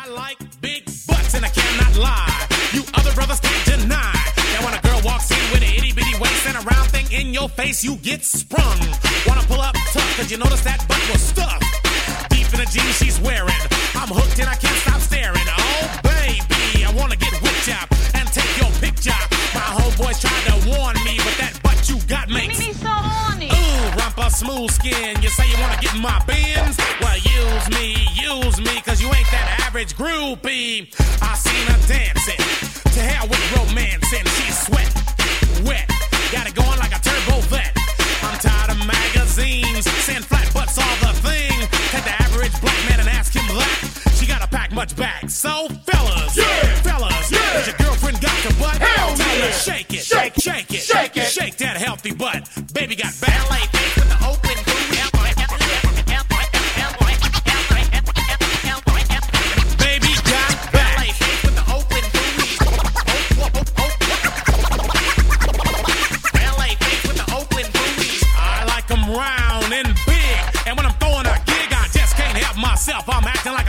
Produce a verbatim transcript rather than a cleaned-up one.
I like big butts and I cannot lie. You other brothers can't deny that when a girl walks in with an itty bitty waist and a round thing in your face, you get sprung. Wanna pull up tough, cause you notice that butt was stuffed deep in the jeans she's wearing. I'm hooked and I can't stop staring. Oh baby, I wanna get whipped up and take your picture. My homeboys tried to warn me, but that butt you got makes me so horny. Ooh, rumpa smooth skin. You say you wanna get in my bins? Well, use me, use me, cause you ain't that average groupie. I seen her dancing, to hell with romancing. She's sweat, wet, got it going like a turbo vet. I'm tired of magazines, saying flat butts all the thing. Take the average black man and ask him that. She gotta pack much back. So fellas, yeah, fellas, yeah, is your girlfriend got the butt? Hell Tell yeah. her shake it, Shake, shake it, shake it. shake that healthy butt. Baby got ballet feet with the open booty. Baby got ballet feet with the open booty. Ballet feet with the open booty. I like 'em round and big, and when I'm throwing a gig, I just can't help myself. I'm acting like